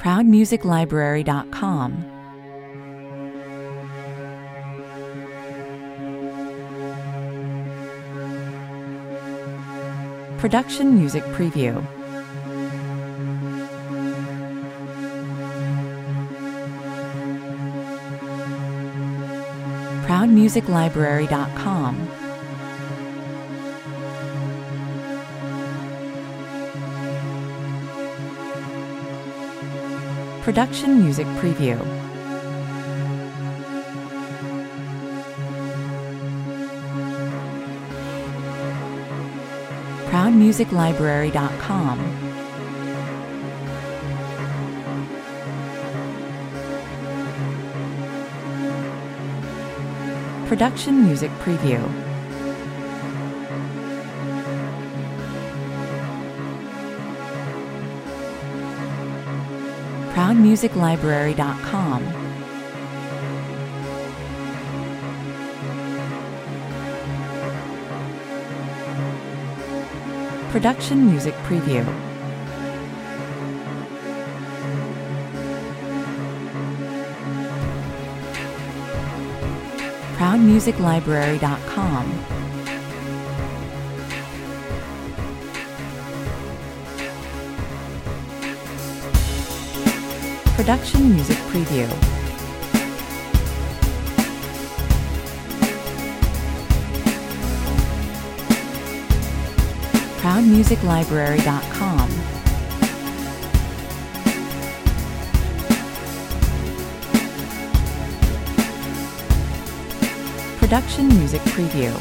ProudMusicLibrary.com. Production Music Preview. ProudMusicLibrary.com. Production Music Preview. ProudMusicLibrary.com. Production Music Preview. ProudMusicLibrary.com. Production Music Preview. ProudMusicLibrary.com. Production Music Preview. ProudMusicLibrary.com. Production Music Preview.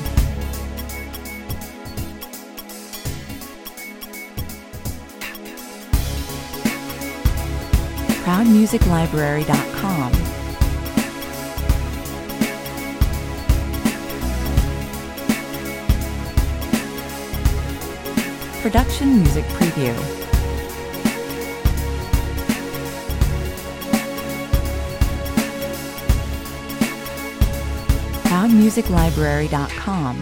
ProudMusicLibrary.com. Production Music Preview. ProudMusicLibrary.com.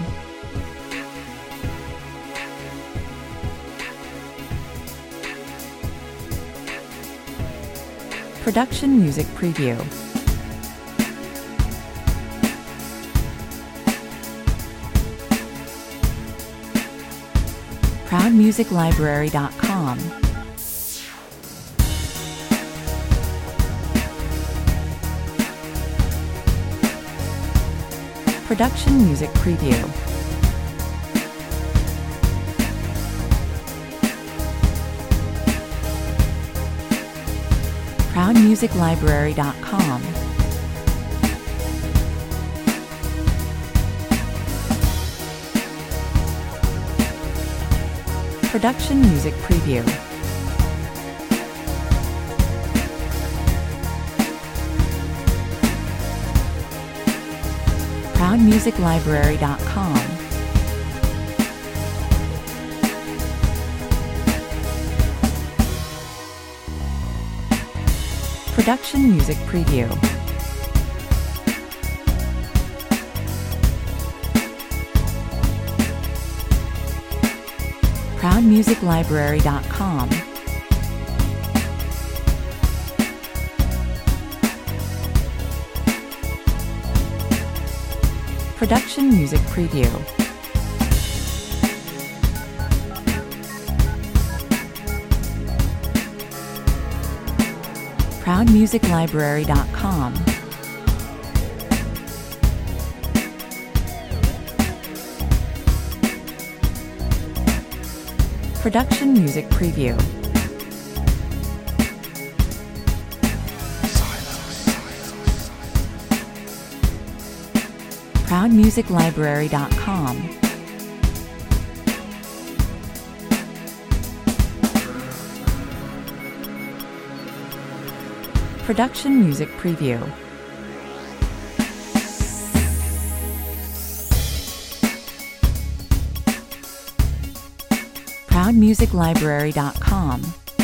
Production Music Preview. ProudMusicLibrary.com. Production Music Preview. ProudMusicLibrary.com. Production Music Preview. ProudMusicLibrary.com. Production Music Preview. ProudMusicLibrary.com. Production Music Preview. ProudMusicLibrary.com. Production Music Preview. ProudMusicLibrary.com. Production Music Preview. ProudMusicLibrary.com.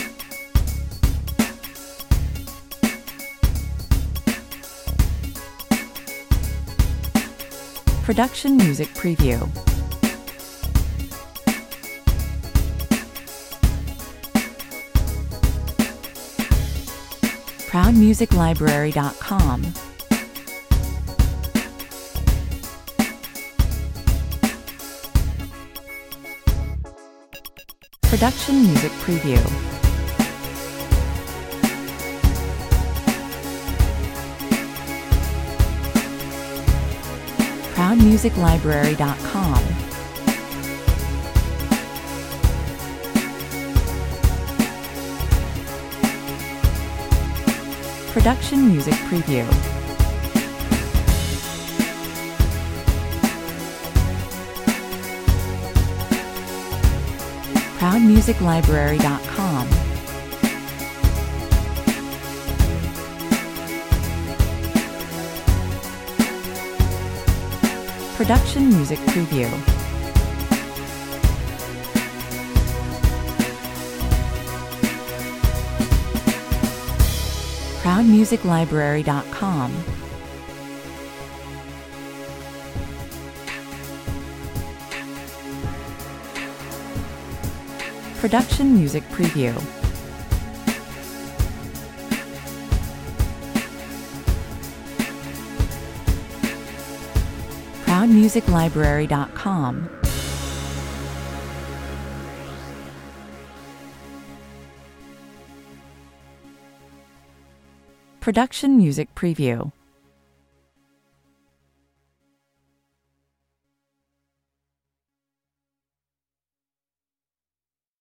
Production Music Preview. ProudMusicLibrary.com. Production Music Preview. ProudMusicLibrary.com. Production Music Preview. ProudMusicLibrary.com. Production Music Preview. ProudMusicLibrary.com. Production Music Preview. ProudMusicLibrary.com. Production Music Preview.